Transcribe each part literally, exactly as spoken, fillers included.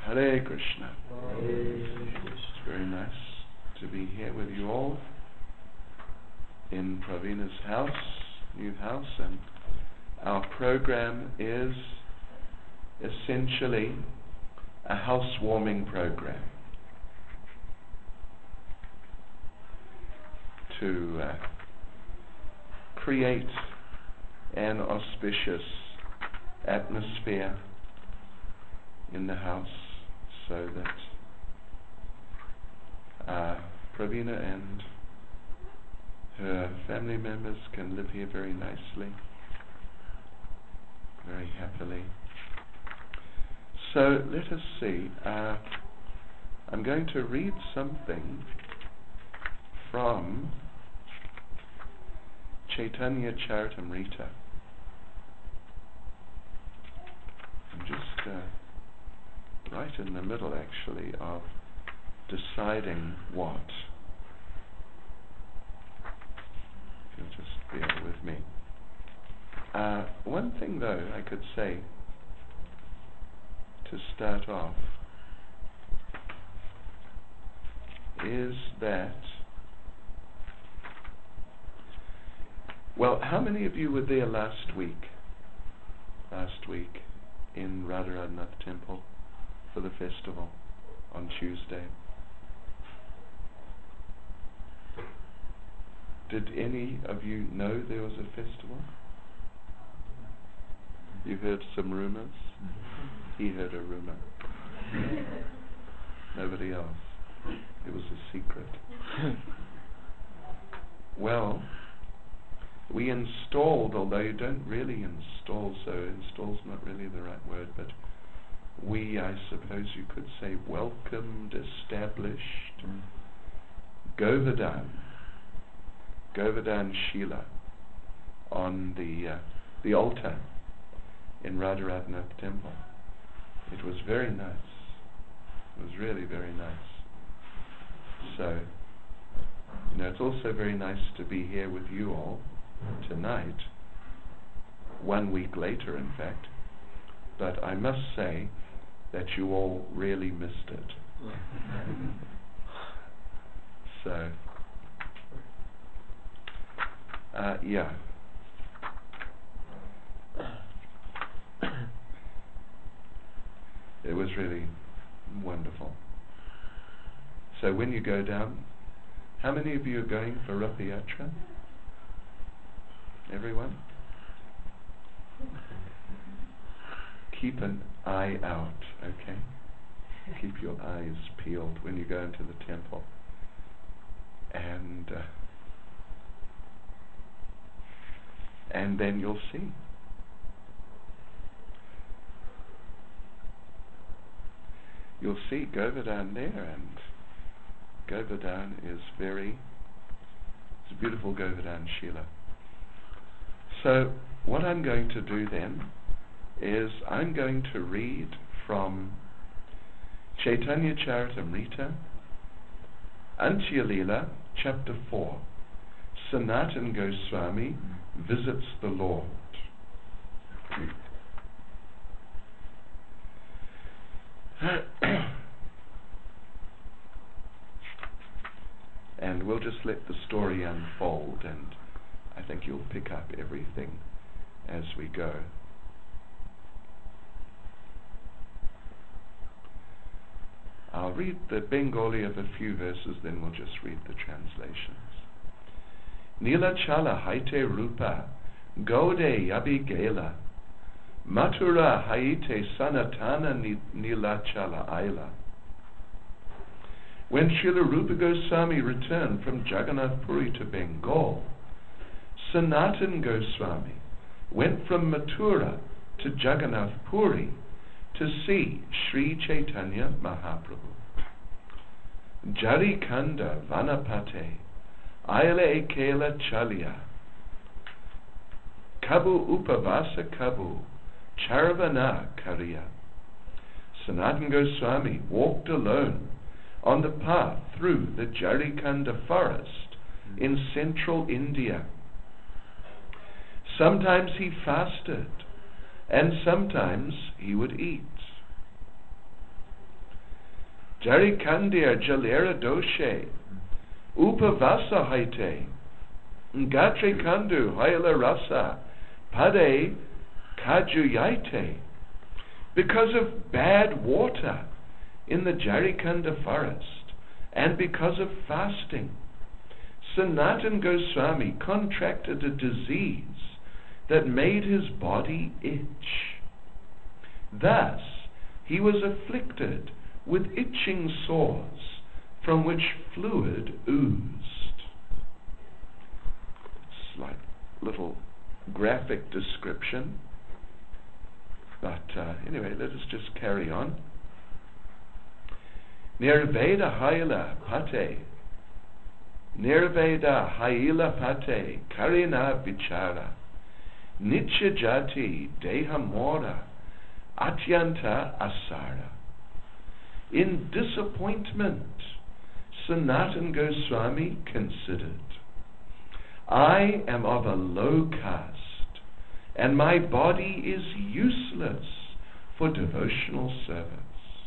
Hare Krishna. It's very nice to be here with you all in Pravina's house, new house, and our program is essentially a housewarming program to uh, create an auspicious atmosphere in the house so that uh, Pravina and her family members can live here very nicely, very happily. So let us see. Uh, I'm going to read something from Chaitanya Charitamrita. I'm just uh, right in the middle, actually, of deciding what. If you'll just bear with me. Uh, one thing, though, I could say to start off is that, well, how many of you were there last week? Last week in Radharadhanath Temple for the festival on Tuesday. Did any of you know there was a festival? You heard some rumors? He heard a rumor. Nobody else. It was a secret. Well, we installed, although you don't really install, so install's not really the right word, but we, I suppose you could say, welcomed, established mm. Govardhan, Govardhan Shila on the uh, the altar in Radharadhanath Temple. It was very nice. It was really very nice. So, you know, it's also very nice to be here with you all tonight, one week later, in fact. But I must say that you all really missed it. So, uh, yeah. It was really wonderful. So when you go down, how many of you are going for Rath Yatra? Everyone? Keep an eye out, okay? Keep your eyes peeled when you go into the temple. And uh, and then you'll see. You'll see Govardhan there, and Govardhan is very, it's a beautiful Govardhan Shila. So what I'm going to do then is I'm going to read from Chaitanya Charitamrita, Antya Lila, chapter four. Sanatan Goswami visits the Lord. And we'll just let the story unfold, and I think you'll pick up everything as we go. I'll read the Bengali of a few verses, then we'll just read the translations. Nila chala haite rupa, gode yabi gela, matura haite sanatana nila chala aila. When Srila Rupa Goswami returned from Jagannath Puri to Bengal, Sanatan Goswami went from Mathura to Jagannath Puri to see Sri Chaitanya Mahaprabhu. Jarikanda Vanapate Aile Ekela Chalya Kabu Upavasa Kabu Charavana Karya. Sanatan Goswami walked alone on the path through the Jarikanda forest in central India. Sometimes he fasted, and sometimes he would eat. Jarikandir jalera doshe, upavasa haite, ngatre kandu haila rasa, pade kajuyaite. Because of bad water in the Jarikanda forest, and because of fasting, Sanatan Goswami contracted a disease that made his body itch. Thus, he was afflicted with itching sores from which fluid oozed. It's like a little graphic description. But uh, anyway, let us just carry on. Nirveda Haila Pate, Nirveda Haila Pate, Karina Vichara, Nitya Jati Deha Mora, Atyanta Asara. In disappointment, Sanatan Goswami considered, I am of a low caste, and my body is useless for devotional service.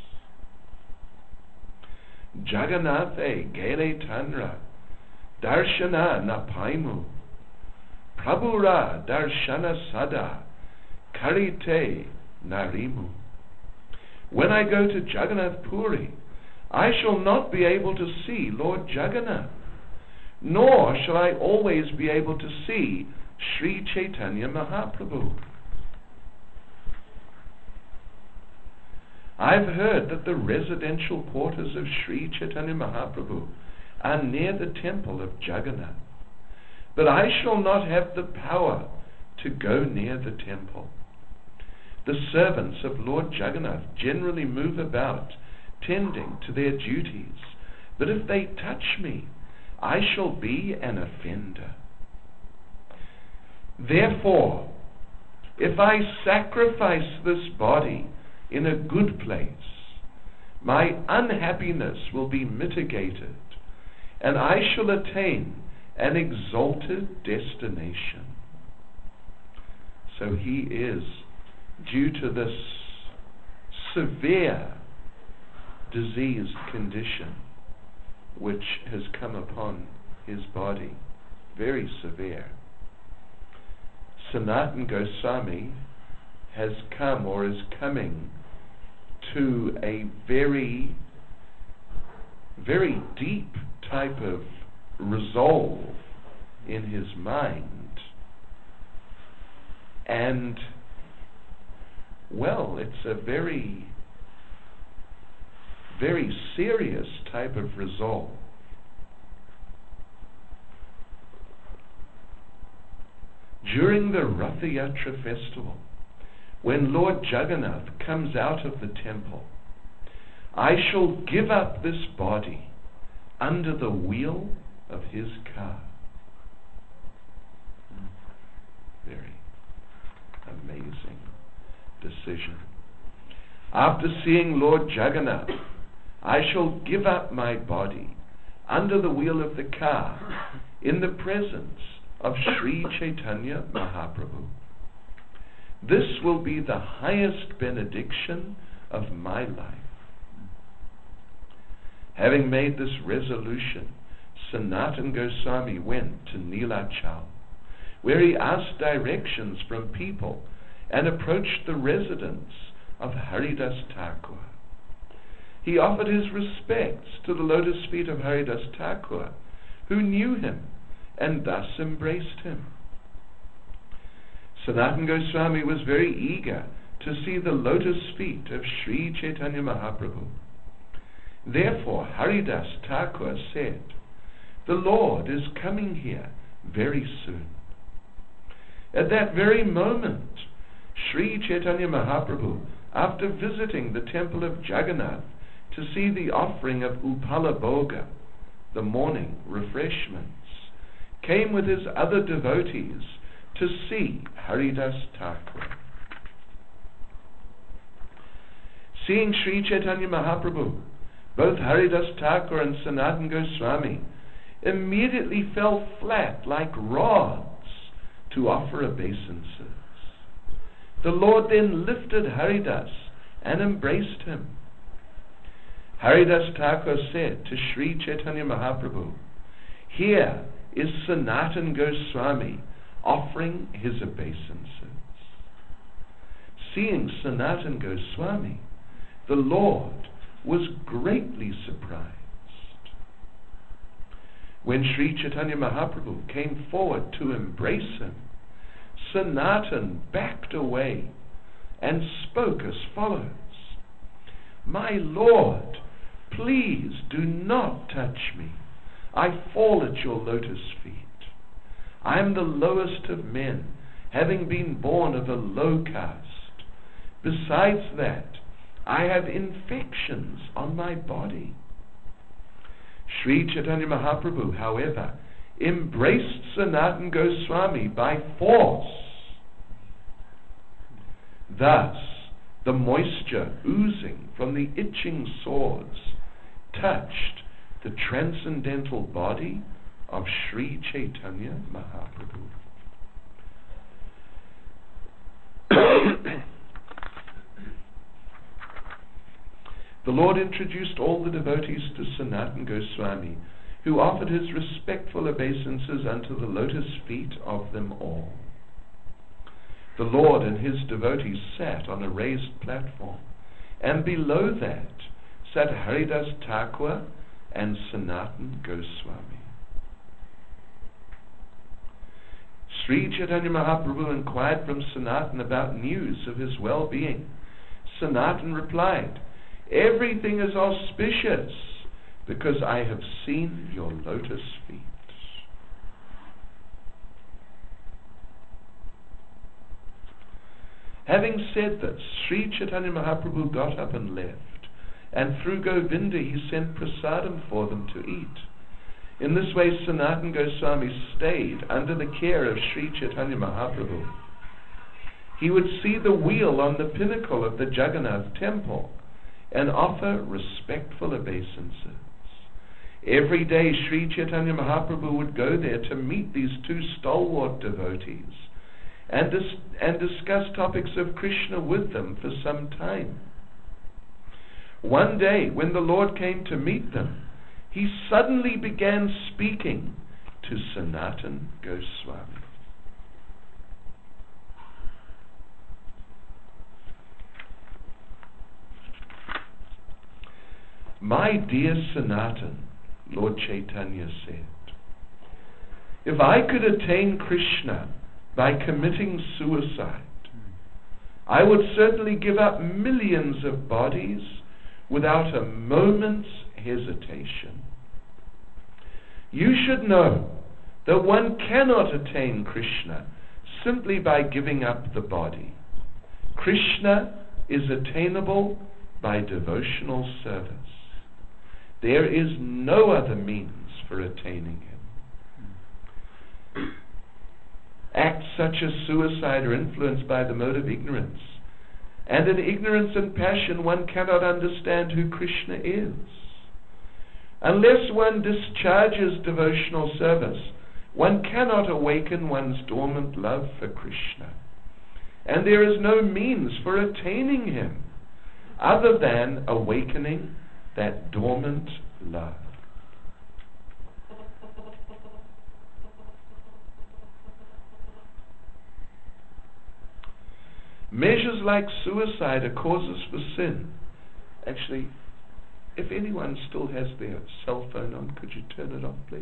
Jagannathe Gele Tanra, Darshana Napaimu, Prabhura Darshana Sada, Karite Narimu. When I go to Jagannath Puri, I shall not be able to see Lord Jagannath, nor shall I always be able to see Sri Chaitanya Mahaprabhu. I've heard that the residential quarters of Sri Chaitanya Mahaprabhu are near the temple of Jagannath, but I shall not have the power to go near the temple. The servants of Lord Jagannath generally move about, tending to their duties, but if they touch me, I shall be an offender. Therefore, if I sacrifice this body in a good place, my unhappiness will be mitigated, and I shall attain an exalted destination. So he is, due to this severe diseased condition which has come upon his body, very severe, Sanatan Goswami has come, or is coming, to a very, very deep type of resolve in his mind. And, well, it's a very, very serious type of resolve. During the Ratha Yatra festival, when Lord Jagannath comes out of the temple, I shall give up this body under the wheel of his car. Very amazing decision. After seeing Lord Jagannath, I shall give up my body under the wheel of the car in the presence of Sri Chaitanya Mahaprabhu. This will be the highest benediction of my life. Having made this resolution, Sanatan Goswami went to Nilachal, where he asked directions from people and approached the residence of Haridas Thakur. He offered his respects to the lotus feet of Haridas Thakur, who knew him and thus embraced him. Sanatan Goswami was very eager to see the lotus feet of Sri Chaitanya Mahaprabhu. Therefore Haridas Thakur said, "The Lord is coming here very soon." At that very moment, Sri Chaitanya Mahaprabhu, after visiting the temple of Jagannath to see the offering of Upala Bhoga, the morning refreshments, came with his other devotees to see Haridas Thakur. Seeing Sri Chaitanya Mahaprabhu, both Haridas Thakur and Sanatan Goswami immediately fell flat like rods to offer obeisances. The Lord then lifted Haridas and embraced him. Haridas Thakur said to Sri Chaitanya Mahaprabhu, "Here is Sanatan Goswami offering his obeisances." Seeing Sanatan Goswami, the Lord was greatly surprised. When Sri Chaitanya Mahaprabhu came forward to embrace him, Sanatan backed away and spoke as follows: "My Lord, please do not touch me. I fall at your lotus feet. I am the lowest of men, having been born of a low caste. Besides that, I have infections on my body." Sri Chaitanya Mahaprabhu, however, embraced Sanatan Goswami by force. Thus, the moisture oozing from the itching swords touched the transcendental body of Sri Chaitanya Mahaprabhu. The Lord introduced all the devotees to Sanatan Goswami, who offered his respectful obeisances unto the lotus feet of them all. The Lord and his devotees sat on a raised platform, and below that sat Haridas Thakur and Sanatan Goswami. Sri Chaitanya Mahaprabhu inquired from Sanatan about news of his well-being. Sanatan replied, "Everything is auspicious, because I have seen your lotus feet." Having said this, Sri Chaitanya Mahaprabhu got up and left, and through Govinda he sent prasadam for them to eat. In this way Sanatan Goswami stayed under the care of Sri Chaitanya Mahaprabhu. He would see the wheel on the pinnacle of the Jagannath temple and offer respectful obeisances. Every day Sri Chaitanya Mahaprabhu would go there to meet these two stalwart devotees and, dis- and discuss topics of Krishna with them for some time. One day, when the Lord came to meet them, he suddenly began speaking to Sanatan Goswami. "My dear Sanatan," Lord Chaitanya said, "if I could attain Krishna by committing suicide, I would certainly give up millions of bodies without a moment's hesitation. You should know that one cannot attain Krishna simply by giving up the body. Krishna is attainable by devotional service. There is no other means for attaining him. Acts such as suicide are influenced by the mode of ignorance, and in ignorance and passion one cannot understand who Krishna is. Unless one discharges devotional service, one cannot awaken one's dormant love for Krishna, and there is no means for attaining him other than awakening that dormant love." Measures like suicide are causes for sin. Actually, if anyone still has their cell phone on, could you turn it off, please?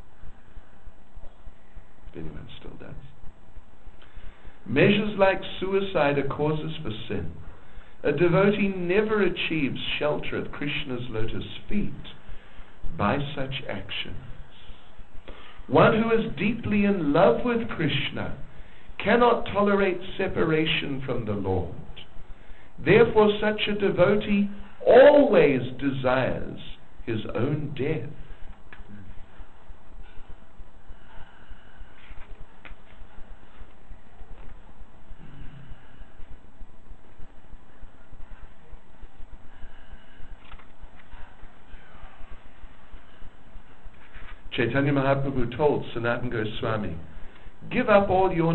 If anyone still does. Measures like suicide are causes for sin. A devotee never achieves shelter at Krishna's lotus feet by such actions. One who is deeply in love with Krishna cannot tolerate separation from the Lord. Therefore, such a devotee always desires his own death. Chaitanya Mahaprabhu told Sanatan Goswami, "Give up all your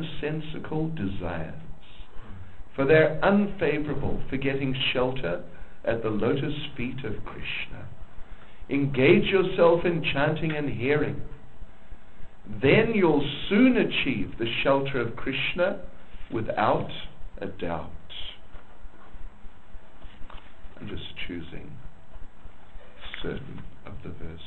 nonsensical desires, for they're unfavorable for getting shelter at the lotus feet of Krishna. Engage yourself in chanting and hearing. Then you'll soon achieve the shelter of Krishna without a doubt. I'm just choosing certain of the verses.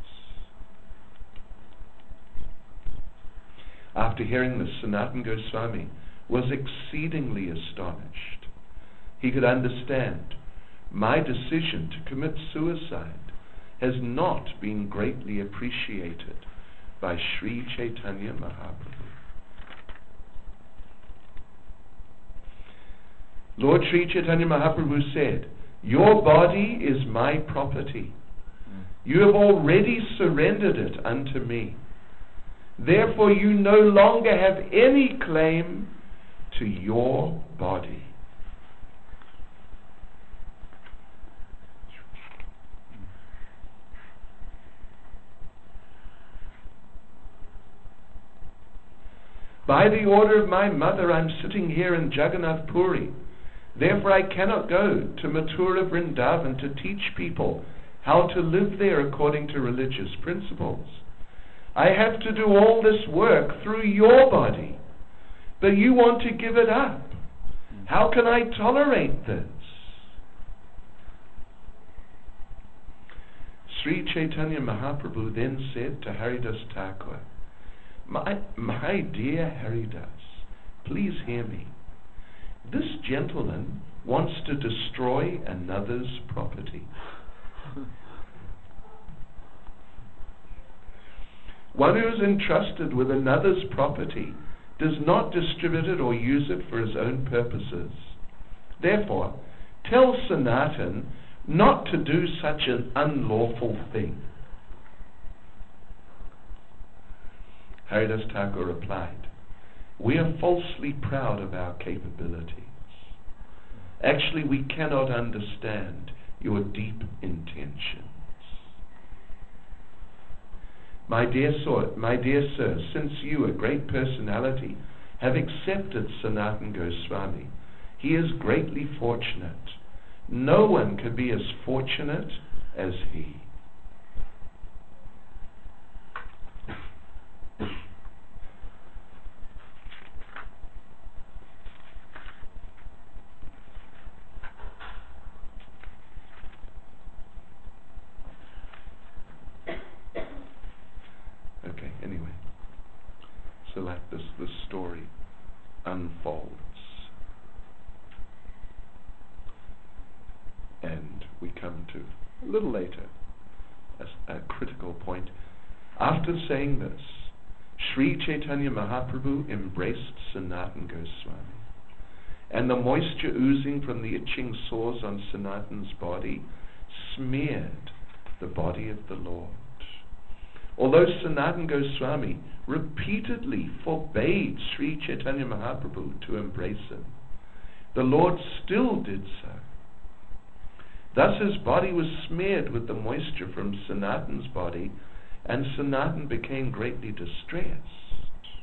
After hearing this, Sanatana Goswami was exceedingly astonished. He could understand, my decision to commit suicide has not been greatly appreciated by Sri Chaitanya Mahaprabhu. Lord Sri Chaitanya Mahaprabhu said, your body is my property. You have already surrendered it unto me. Therefore you no longer have any claim to your body. By the order of my mother, I'm sitting here in Jagannath Puri. Therefore I cannot go to Mathura Vrindavan to teach people how to live there according to religious principles. I have to do all this work through your body, but you want to give it up. How can I tolerate this? Sri Chaitanya Mahaprabhu then said to Haridas Thakur, My, my dear Haridas, please hear me. This gentleman wants to destroy another's property. One who is entrusted with another's property does not distribute it or use it for his own purposes. Therefore, tell Sanatan not to do such an unlawful thing. Haridas Thakur replied, we are falsely proud of our capabilities. Actually, we cannot understand your deep intentions. My dear sir, my dear sir, since you, a great personality, have accepted Sanatana Goswami, he is greatly fortunate. No one could be as fortunate as he. Okay, anyway. So like this, this story unfolds. And we come to, a little later, a, a critical point. After saying this, Sri Chaitanya Mahaprabhu embraced Sanatana Goswami, and the moisture oozing from the itching sores on Sanatana's body smeared the body of the Lord. Although Sanatana Goswami repeatedly forbade Sri Chaitanya Mahaprabhu to embrace him, the Lord still did so. Thus his body was smeared with the moisture from Sanatana's body, and Sanatana became greatly distressed.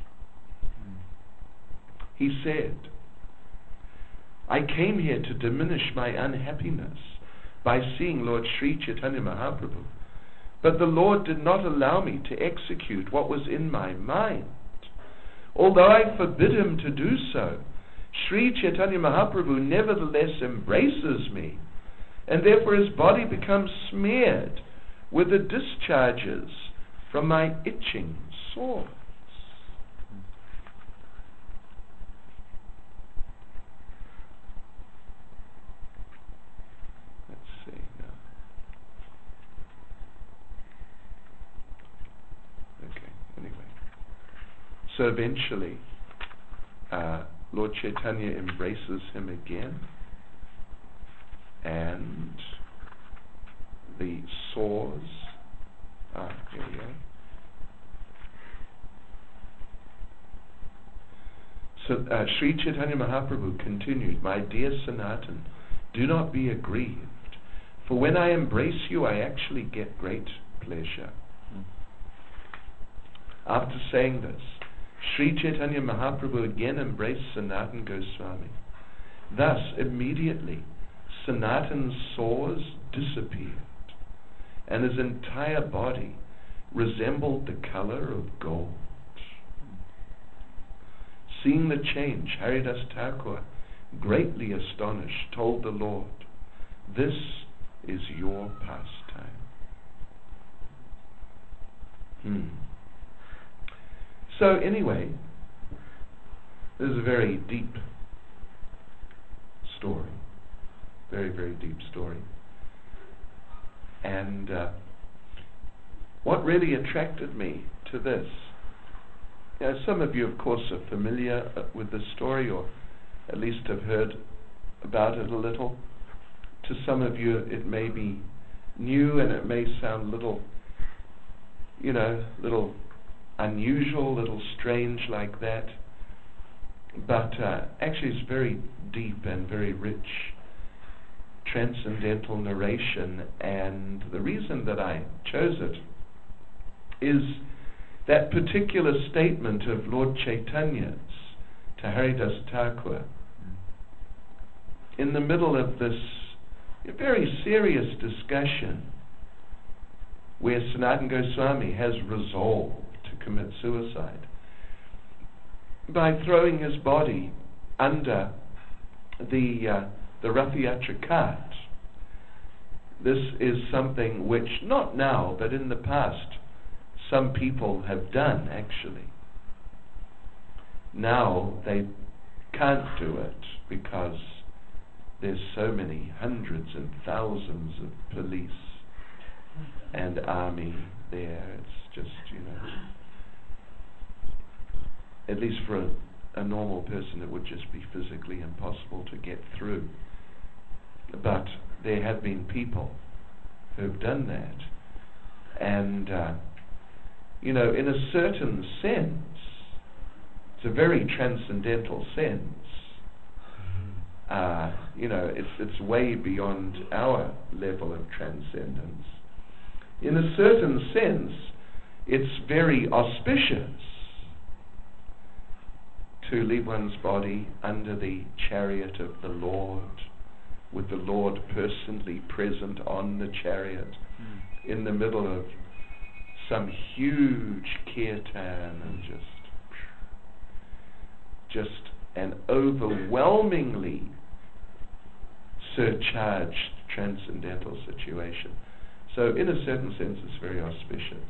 He said, I came here to diminish my unhappiness by seeing Lord Sri Chaitanya Mahaprabhu, but the Lord did not allow me to execute what was in my mind. Although I forbid him to do so, Sri Chaitanya Mahaprabhu nevertheless embraces me, and therefore his body becomes smeared with the discharges from my itching sores. Let's see now. Okay, anyway. So eventually, uh, Lord Chaitanya embraces him again, and the sores, ah, here we go. So uh, Sri Chaitanya Mahaprabhu continued, my dear Sanatan, do not be aggrieved, for when I embrace you, I actually get great pleasure. Mm. After saying this, Sri Chaitanya Mahaprabhu again embraced Sanatana Goswami. Thus, immediately, Sanatan sores disappeared, and his entire body resembled the color of gold. Seeing the change, Haridas Thakur, greatly astonished, told the Lord, "This is your pastime." Hmm. So anyway, this is a very deep story. Very, very deep story. And uh, what really attracted me to this, you know, some of you, of course, are familiar uh, with the story, or at least have heard about it a little. To some of you, it may be new, and it may sound a little, you know, little unusual, little strange like that. But uh, actually, it's very deep and very rich transcendental narration, and the reason that I chose it is that particular statement of Lord Chaitanya's to Haridas Thakur in the middle of this very serious discussion where Sanatana Goswami has resolved to commit suicide by throwing his body under the uh, the Rathayatra cart. This is something which, not now, but in the past, some people have done, actually. Now they can't do it because there's so many hundreds and thousands of police and army there. It's just, you know, at least for a, a normal person, it would just be physically impossible to get through. But there have been people who have done that. And, uh, you know, in a certain sense, it's a very transcendental sense. Uh, you know, it's, it's way beyond our level of transcendence. In a certain sense, it's very auspicious to leave one's body under the chariot of the Lord, with the Lord personally present on the chariot, mm. in the middle of some huge kirtan, and just, just an overwhelmingly surcharged transcendental situation. So in a certain sense, it's very auspicious.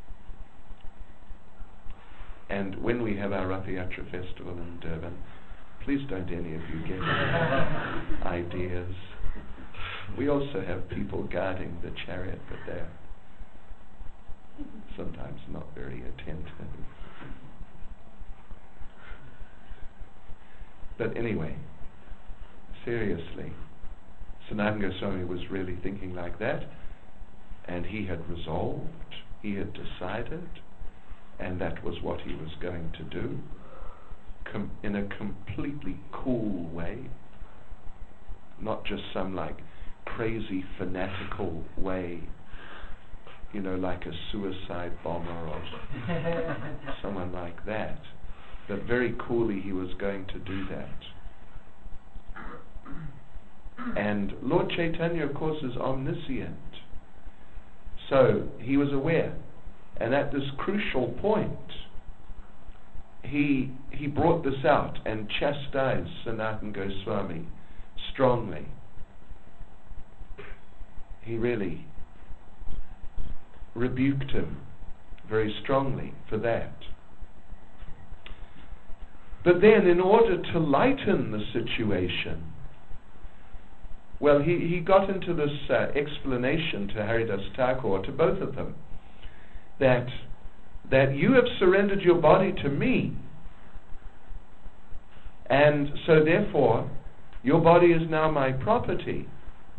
And when we have our Rathayatra festival in Durban, please don't any of you get ideas. We also have people guarding the chariot, but they're sometimes not very attentive. But anyway, seriously, Sanatana Goswami was really thinking like that, and he had resolved, he had decided, and that was what he was going to do. Com- in a completely cool way, not just some like crazy fanatical way, you know, like a suicide bomber or someone like that. But very coolly he was going to do that. And Lord Chaitanya, of course, is omniscient. So he was aware. And at this crucial point, he he brought this out and chastised Sanatana Goswami strongly. He really rebuked him very strongly for that. But then, in order to lighten the situation, well, he, he got into this uh, explanation to Haridas Thakur, to both of them, that that you have surrendered your body to me, and so therefore your body is now my property.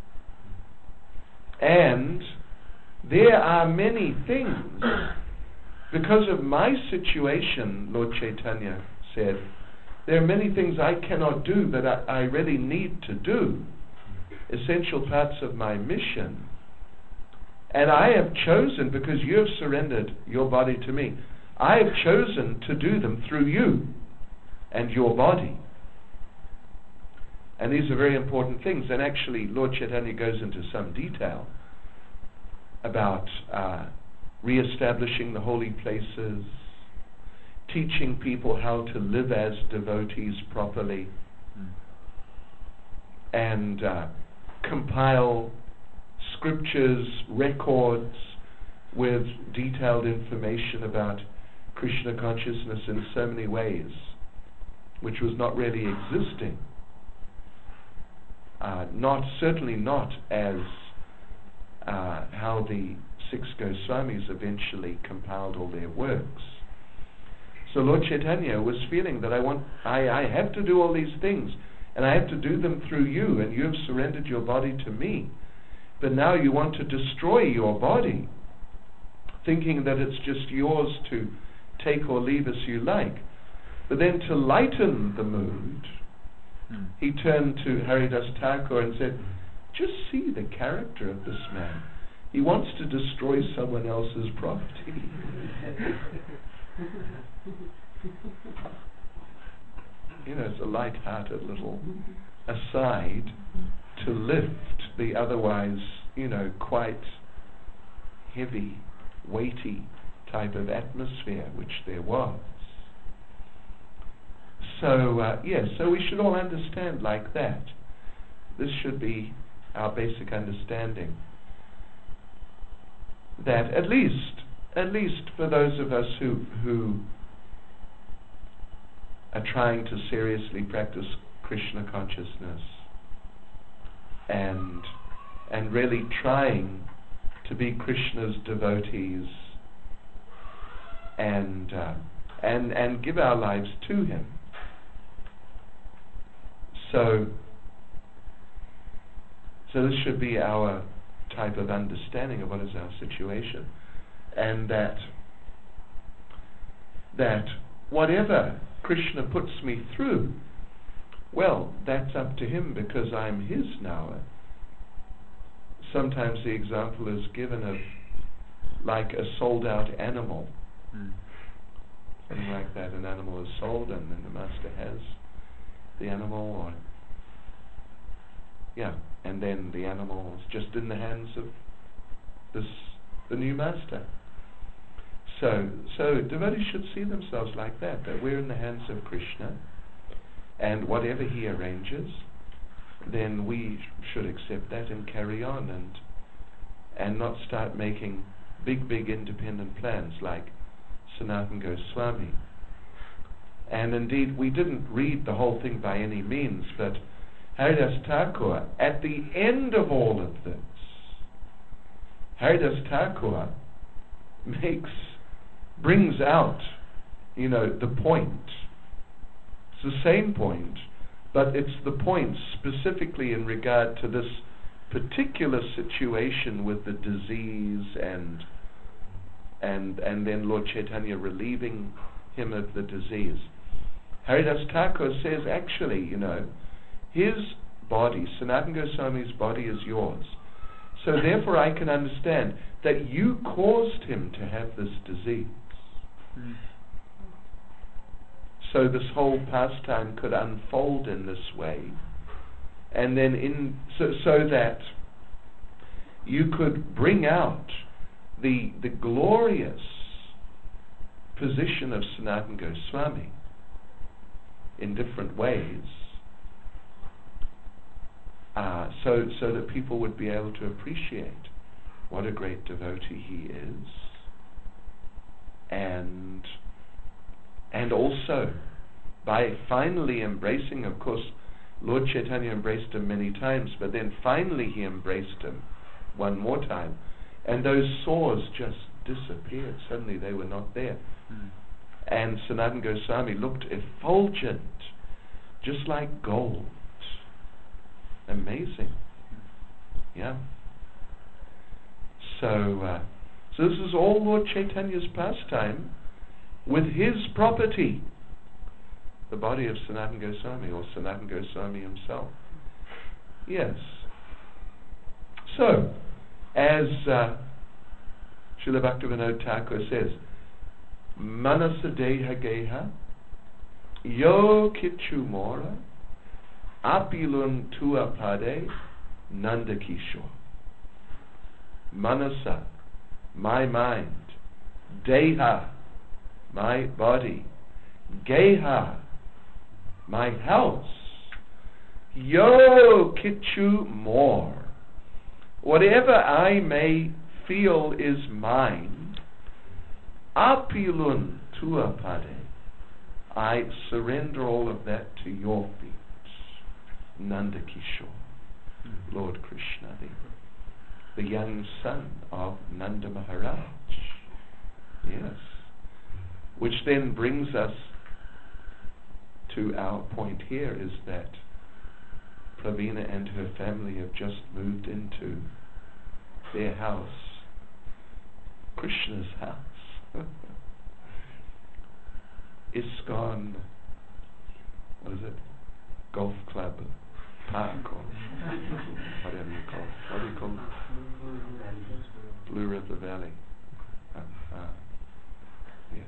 And there are many things, because of my situation, Lord Chaitanya said, there are many things I cannot do, but I, I really need to do, essential parts of my mission. And I have chosen, because you have surrendered your body to me, I have chosen to do them through you and your body. And these are very important things. And actually, Lord Chaitanya goes into some detail about uh, re-establishing the holy places, teaching people how to live as devotees properly, mm. and uh, compile scriptures, records with detailed information about Krishna consciousness in so many ways, which was not really existing. Uh, not certainly not as uh, how the six Goswamis eventually compiled all their works. So Lord Chaitanya was feeling that I want, I, I have to do all these things, and I have to do them through you, and you have surrendered your body to me. But now you want to destroy your body, thinking that it's just yours to take or leave as you like. But then to lighten the mood, hmm. he turned to Haridas Thakur and said, just see the character of this man. He wants to destroy someone else's property. You know, it's a light-hearted little aside to lift the otherwise, you know, quite heavy, weighty type of atmosphere which there was. So, uh, yes, so we should all understand like that. This should be our basic understanding. That at least, at least for those of us who who are trying to seriously practice Krishna consciousness and and really trying to be Krishna's devotees and uh, and and give our lives to him. So so this should be our type of understanding of what is our situation, and that that whatever Krishna puts me through, well, that's up to him because I'm his now. Sometimes the example is given of like a sold out animal. Mm. Something like that. An animal is sold and then the master has the animal, or yeah, and then the animal is just in the hands of this the new master. So, so devotees should see themselves like that, that we're in the hands of Krishna, and whatever he arranges, then we should accept that and carry on, and and not start making big, big independent plans like Sanatana Goswami. And indeed, we didn't read the whole thing by any means, but Haridas Thakur, at the end of all of this, Haridas Thakur makes, brings out, you know, the point. It's the same point, but it's the point specifically in regard to this particular situation with the disease and and and then Lord Chaitanya relieving him of the disease. Haridas Thakur says, actually, you know, his body, Sanatana Goswami's body, is yours. So therefore I can understand that you caused him to have this disease. Mm. So this whole pastime could unfold in this way, and then in so, so that you could bring out the the glorious position of Sanatana Goswami in different ways, uh, so so that people would be able to appreciate what a great devotee he is, and and also by finally embracing, of course, Lord Chaitanya embraced him many times, but then finally he embraced him one more time, and those sores just disappeared. Suddenly they were not there. Mm. And Sanatana Goswami looked effulgent, just like gold. Amazing. Yeah. So, uh, so this is all Lord Chaitanya's pastime with his property, the body of Sanatana Goswami, or Sanatana Goswami himself. Yes. So, as uh, Srila Bhaktivinoda Thakur says, Manasa Deha Geha Yo Kichu Mora Apilun tua pade Nandakishore. Manasa, my mind. Deha, my body. Geha, my house. Yo kichu more. Whatever I may feel is mine, apilun tua pade, I surrender all of that to your feet. Nandakishore, mm-hmm. Lord Krishna, the, the young son of Nanda Maharaj. Yes. Which then brings us to our point here, is that Pravina and her family have just moved into their house, Krishna's house. ISKCON, what is it? Golf club, park, or whatever you call it. What do you call it? Blue River Valley. Uh, uh, yes.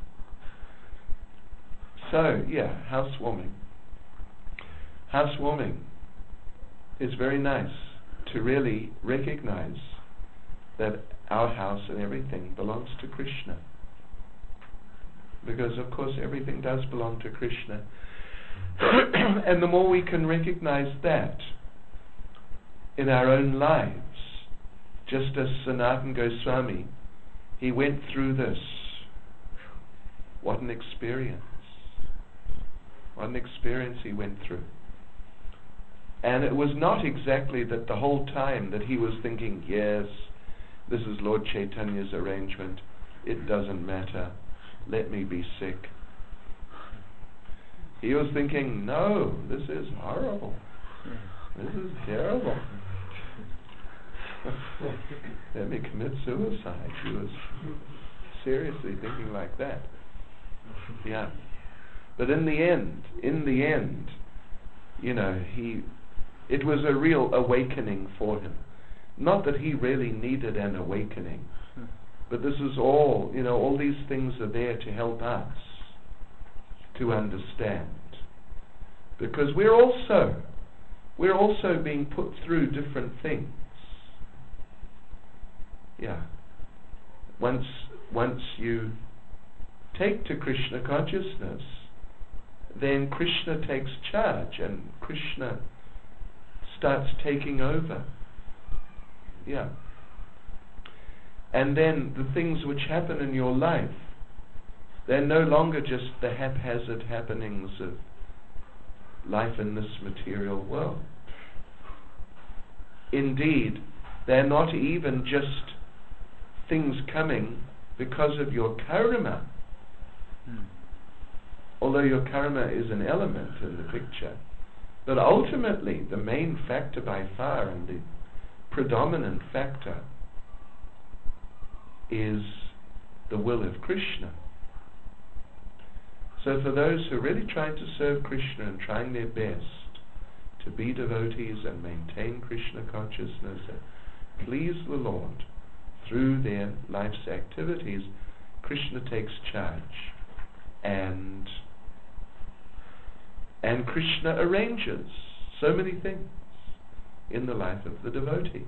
So, yeah, housewarming. Housewarming is very nice to really recognize that our house and everything belongs to Krishna. Because, of course, everything does belong to Krishna. And the more we can recognize that in our own lives, just as Sanatana Goswami, he went through this. What an experience. What an experience he went through. And it was not exactly that the whole time that he was thinking, yes, this is Lord Chaitanya's arrangement, it doesn't matter, let me be sick. He was thinking, no, this is horrible. This is terrible. Let me commit suicide. He was seriously thinking like that. Yeah. But in the end, in the end, you know, he, it was a real awakening for him. Not that he really needed an awakening, but this is all, you know, all these things are there to help us to understand. Because we're also, we're also being put through different things. Yeah. Once, once you take to Krishna consciousness, then Krishna takes charge and Krishna starts taking over. Yeah. And then the things which happen in your life, they're no longer just the haphazard happenings of life in this material world. Indeed, they're not even just things coming because of your karma. Hmm. Although your karma is an element in the picture. But ultimately, the main factor by far and the predominant factor is the will of Krishna. So for those who are really trying to serve Krishna and trying their best to be devotees and maintain Krishna consciousness and please the Lord through their life's activities, Krishna takes charge. And and Krishna arranges so many things in the life of the devotee.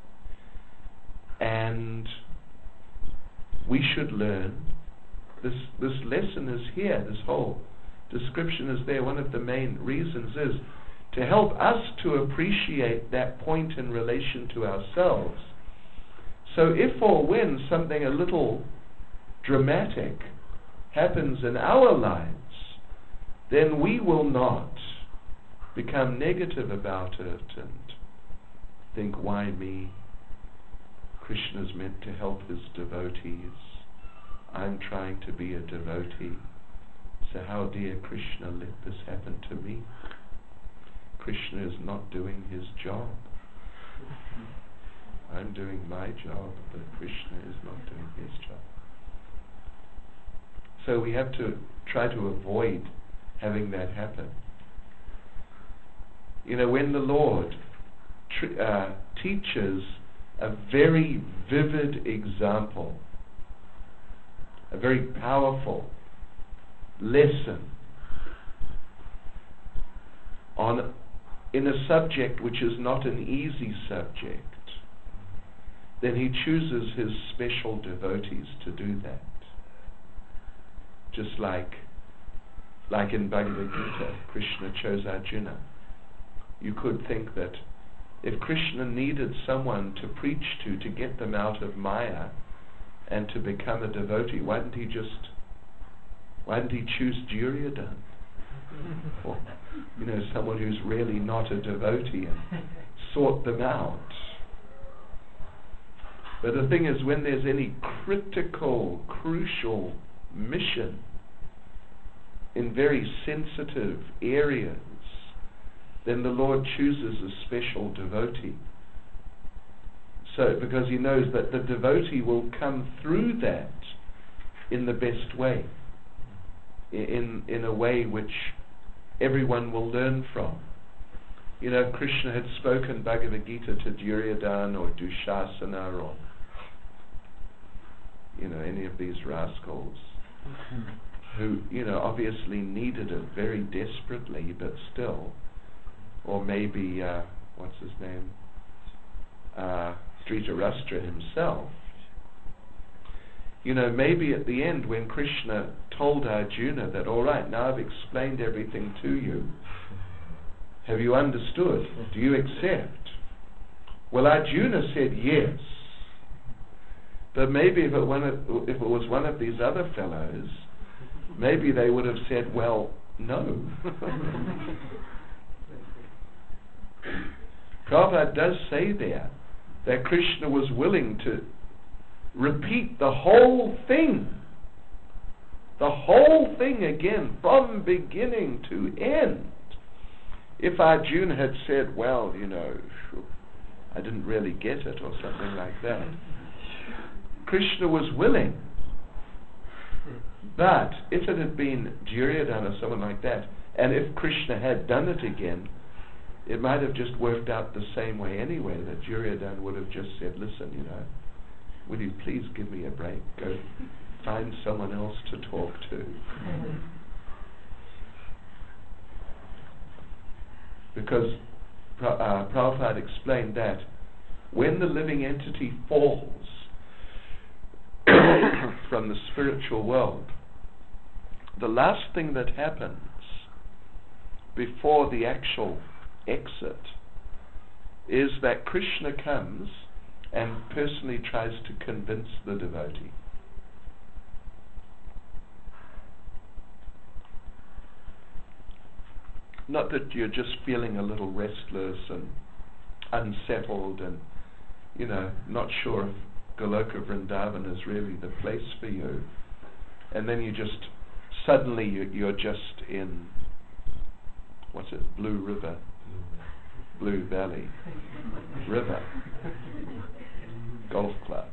And we should learn, this this lesson is here, this whole description is there. One of the main reasons is to help us to appreciate that point in relation to ourselves. So if or when something a little dramatic happens in our lives, then we will not become negative about it and think, why me? Krishna's meant to help his devotees. I'm trying to be a devotee. So how dare Krishna let this happen to me? Krishna is not doing his job. I'm doing my job, but Krishna is not doing his job. So we have to try to avoid having that happen. You know, when the Lord tr- uh, teaches a very vivid example, a very powerful lesson on in a subject which is not an easy subject, then he chooses his special devotees to do that. Just like, like in Bhagavad Gita, Krishna chose Arjuna. You could think that if Krishna needed someone to preach to, to get them out of Maya and to become a devotee, why didn't he just, why didn't he choose Duryodhana? Or, you know, someone who's really not a devotee, and sort them out. But the thing is, when there's any critical, crucial mission in very sensitive areas, then the Lord chooses a special devotee. So, because he knows that the devotee will come through that in the best way, in in a way which everyone will learn from. You know, if Krishna had spoken Bhagavad Gita to Duryodhana or Dushasana or, you know, any of these rascals who, you know, obviously needed it very desperately, but still, or maybe, uh, what's his name, uh, Dhritarashtra himself, you know, maybe at the end when Krishna told Arjuna that, all right, now I've explained everything to you, have you understood? Do you accept? Well, Arjuna said yes. But maybe if it, one of, if it was one of these other fellows, maybe they would have said, well, no. Prabhupada does say there that Krishna was willing to repeat the whole thing, the whole thing again, from beginning to end. If Arjuna had said, well, you know, I didn't really get it, or something like that, Krishna was willing. But if it had been Duryodhana or someone like that, and if Krishna had done it again, it might have just worked out the same way anyway, that Duryodhana would have just said, listen, you know, will you please give me a break? Go find someone else to talk to. Because uh, Prabhupada explained that when the living entity falls from the spiritual world, the last thing that happens before the actual exit is that Krishna comes and personally tries to convince the devotee. Not that you're just feeling a little restless and unsettled and, you know, not sure if Goloka Vrindavan is really the place for you, and then you just suddenly you, you're just in, what's it, Blue River, Blue Valley River Golf Club,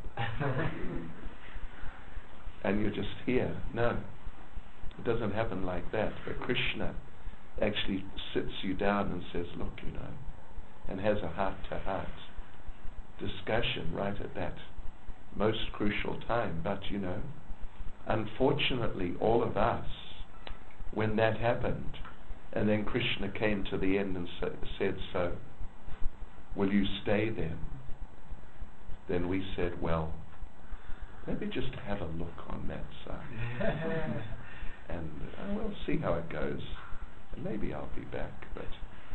and you're just here. No, it doesn't happen like that. But Krishna actually sits you down and says, look, you know, and has a heart-to-heart discussion right at that most crucial time. But, you know, unfortunately, all of us, when that happened, and then Krishna came to the end and sa- said, so, will you stay then? Then we said, well, maybe just have a look on that side. And uh, we'll see how it goes. And maybe I'll be back, but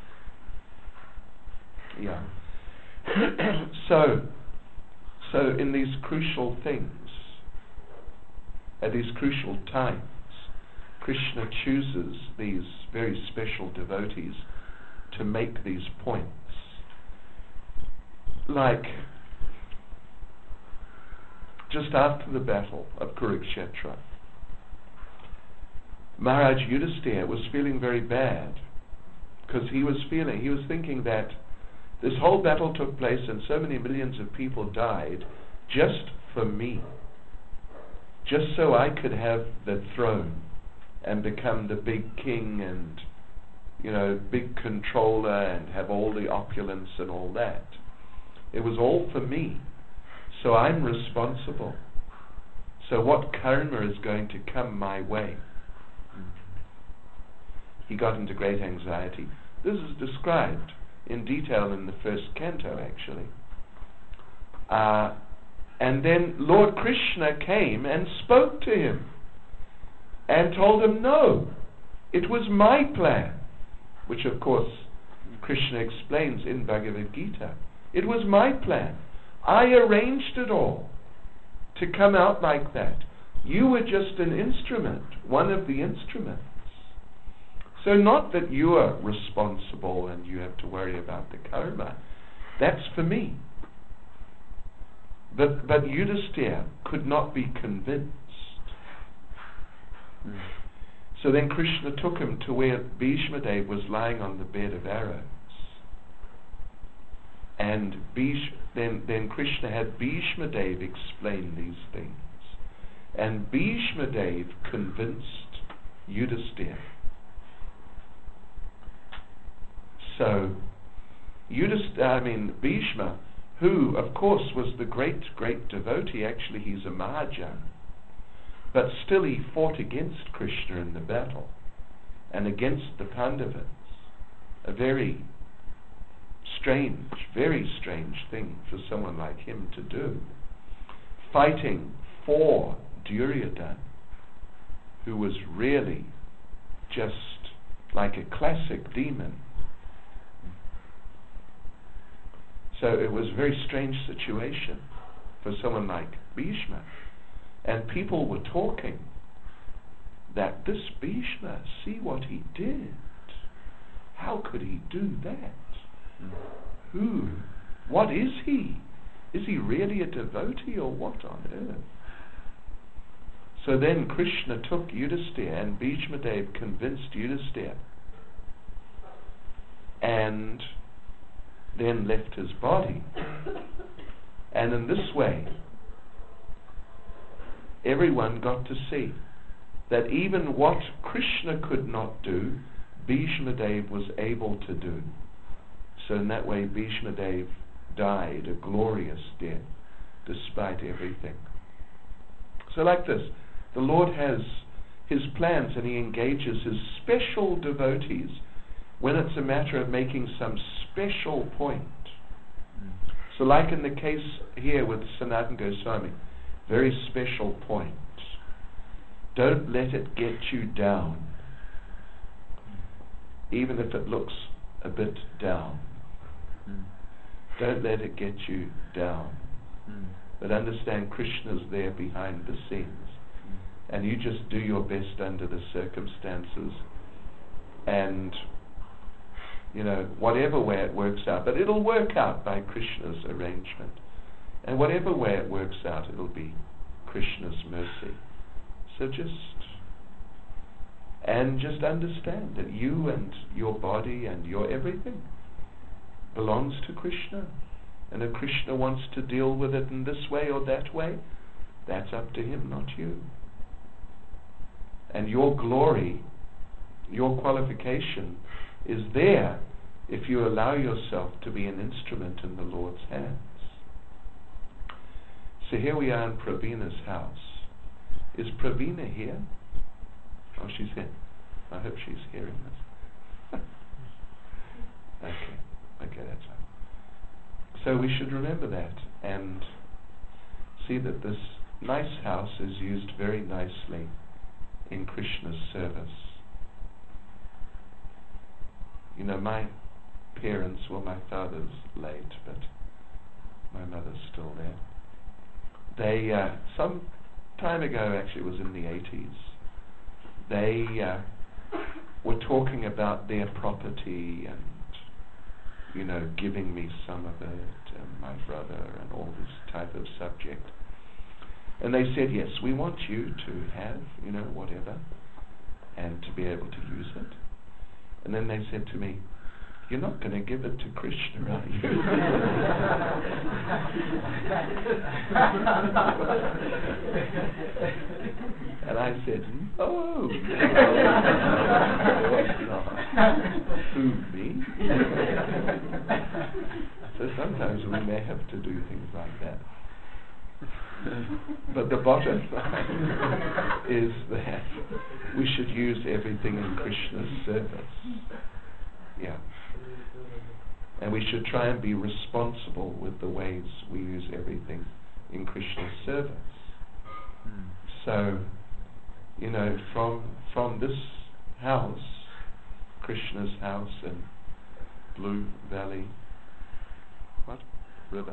yeah. so, so in these crucial things, at these crucial times, Krishna chooses these very special devotees to make these points. Like, just after the battle of Kurukshetra, Maharaj Yudhisthira was feeling very bad, because he was feeling, he was thinking that this whole battle took place and so many millions of people died just for me, just so I could have the throne and become the big king and, you know, big controller and have all the opulence and all that. It was all for me, so I'm responsible. So what karma is going to come my way? He got into great anxiety. This is described in detail in the first canto, actually. Uh, and then Lord Krishna came and spoke to him and told him, no, it was my plan, which of course Krishna explains in Bhagavad Gita. It was my plan. I arranged it all to come out like that. You were just an instrument, one of the instruments. So not that you are responsible and you have to worry about the karma. That's for me. But, but Yudhisthira could not be convinced. Mm. So then Krishna took him to where Bhishma Dev was lying on the bed of arrows. And Bhish, then, then Krishna had Bhishma Dev explain these things. And Bhishma Dev convinced Yudhisthira. So, Yudhisthira, I mean, Bhishma, who, of course, was the great, great devotee, actually he's a Mahajan, but still he fought against Krishna in the battle, and against the Pandavas. A very strange, very strange thing for someone like him to do. Fighting for Duryodhana, who was really just like a classic demon. So it was a very strange situation for someone like Bhishma. And people were talking that this Bhishma, see what he did. How could he do that? Mm. Who? What is he? Is he really a devotee or what on earth? So then Krishna took Yudhisthira, and Bhishma Dev convinced Yudhisthira, and then left his body. And in this way, everyone got to see that even what Krishna could not do, Bhishma Dev was able to do. So in that way, Bhishma Dev died a glorious death, despite everything. So like this, the Lord has his plans, and he engages his special devotees when it's a matter of making some special point. Mm. So like in the case here with Sanatana Goswami, very special point. Don't let it get you down, even if it looks a bit down. Mm. Don't let it get you down. Mm. But understand Krishna's there behind the scenes. Mm. And you just do your best under the circumstances, and you know, whatever way it works out, but it'll work out by Krishna's arrangement. And whatever way it works out, it'll be Krishna's mercy. So just, and just understand that you and your body and your everything belongs to Krishna. And if Krishna wants to deal with it in this way or that way, that's up to him, not you. And your glory, your qualification is there if you allow yourself to be an instrument in the Lord's hands. So here we are in Pravina's house. Is Pravina here? Oh, she's here. I hope she's hearing this. okay, okay, that's right. So we should remember that and see that this nice house is used very nicely in Krishna's service. You know, my parents, well, my father's late, but my mother's still there. They, uh, some time ago, actually it was in the eighties, they uh, were talking about their property and, you know, giving me some of it, and my brother, and all this type of subject. And they said, yes, we want you to have, you know, whatever, and to be able to use it. And then they said to me, you're not going to give it to Krishna, are you? And I said, no, no, not. Who, me? So sometimes we may have to do things like that. But the bottom line is that we should use everything in Krishna's service. Yeah. And we should try and be responsible with the ways we use everything in Krishna's service. Mm. So, you know, from from this house, Krishna's house in Blue Valley, what? River?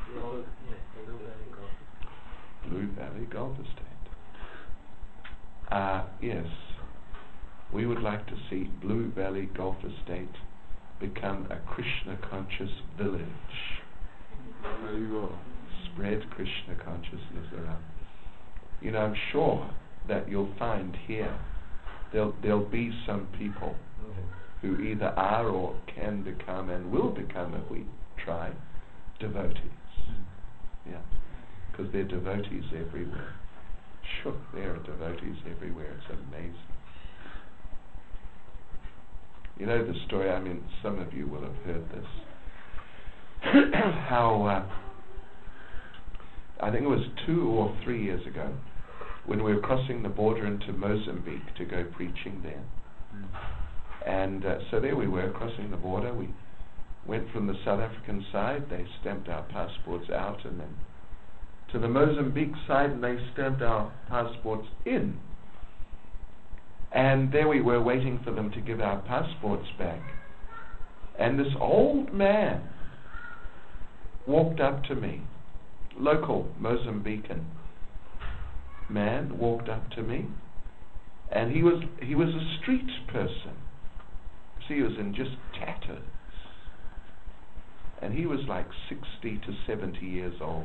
Blue Valley Golf Estate. Uh, yes, we would like to see Blue Valley Golf Estate become a Krishna-conscious village. There you go. Spread Krishna consciousness around. You know, I'm sure that you'll find here there'll, there'll be some people who either are or can become and will become, if we try, devotees. Yeah, because there are devotees everywhere. Sure, there are devotees everywhere. It's amazing. You know the story, I mean, some of you will have heard this. How, uh, I think it was two or three years ago, when we were crossing the border into Mozambique to go preaching there. Mm. And uh, so there we were, crossing the border. We went from the South African side, they stamped our passports out, and then to the Mozambique side, and they stamped our passports in. And there we were waiting for them to give our passports back. And this old man walked up to me, local Mozambican man walked up to me, and he was he was a street person. See, he was in just tatters. And he was like sixty to seventy years old.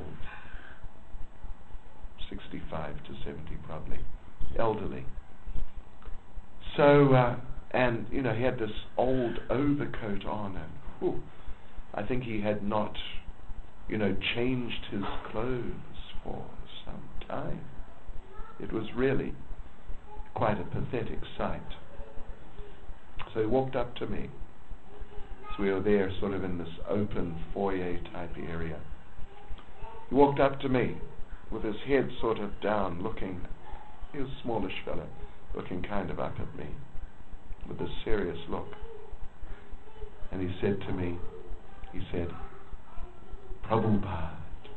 sixty-five to seventy probably. Elderly. So, uh, and, you know, he had this old overcoat on, and whew, I think he had not, you know, changed his clothes for some time. It was really quite a pathetic sight. So he walked up to me. So we were there sort of in this open foyer type area. He walked up to me with his head sort of down, looking, he was a smallish fellow, looking kind of up at me with a serious look. And he said to me, he said, Prabhupada.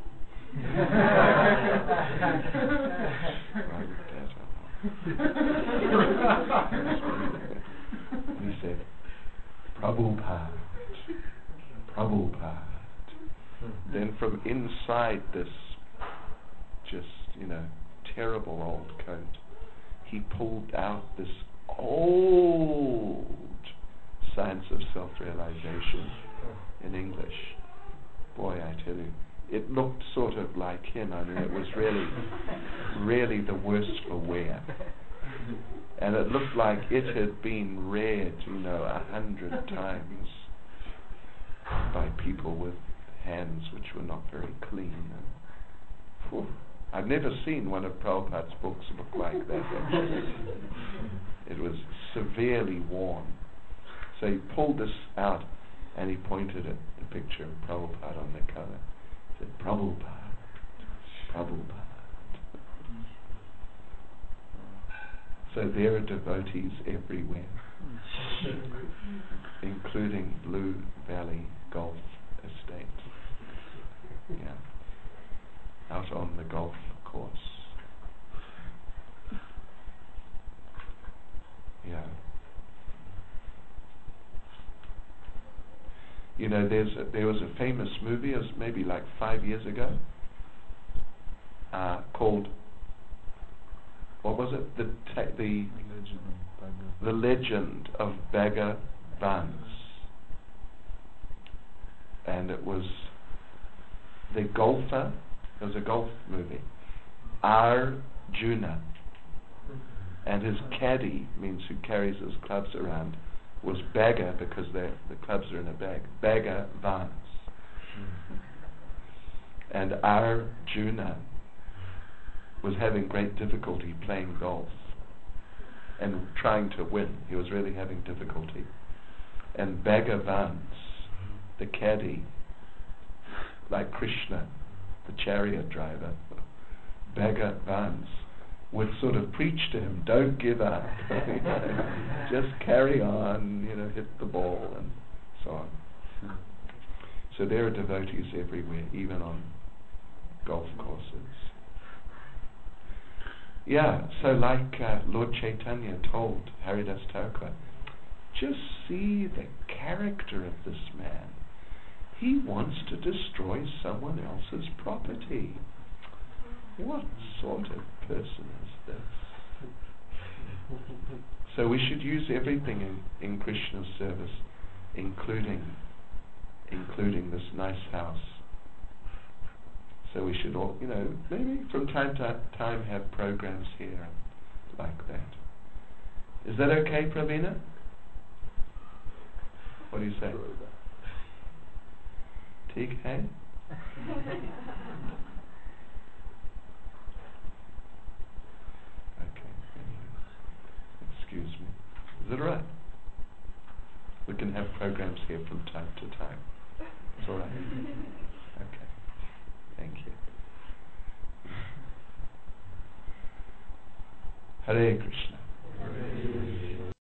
And he said, Prabhupada, Prabhupada. Then from inside this just, you know, terrible old coat, he pulled out this old Science of Self-Realization in English. Boy, I tell you, it looked sort of like him. I mean, it was really, really the worst for wear. And it looked like it had been read, you know, a hundred times by people with hands which were not very clean. And, whew, I've never seen one of Prabhupada's books look like that, actually. It was severely worn. So he pulled this out and he pointed at the picture of Prabhupada on the cover. He said, Prabhupada, Prabhupada. So there are devotees everywhere, including Blue Valley Golf Estate. Yeah. Out on the golf course. Yeah. You know, there's a, there was a famous movie, it was maybe like five years ago, uh, called, what was it? The ta- the the Legend of Bagger Vance, and it was the golfer. It was a golf movie. Arjuna, and his caddy, means who carries his clubs around, was Bagger, because the clubs are in a bag. Bagger Vance. And Arjuna was having great difficulty playing golf and trying to win. He was really having difficulty. And Bagger Vance, the caddy, like Krishna, the chariot driver, Bagger Vance, would sort of preach to him, don't give up, you know, just carry on, you know, hit the ball and so on. So there are devotees everywhere, even on golf courses. Yeah, so like uh, Lord Chaitanya told Haridas Thakur, just see the character of this man. He wants to destroy someone else's property. What sort of person is this? So we should use everything in, in Krishna's service, including including this nice house. So we should all, you know, maybe from time to time have programs here like that. Is that okay, Pravina? What do you say? Take hai? Okay. Excuse me. Is it alright? We can have programs here from time to time. It's alright. Okay. Thank you. Hare Krishna.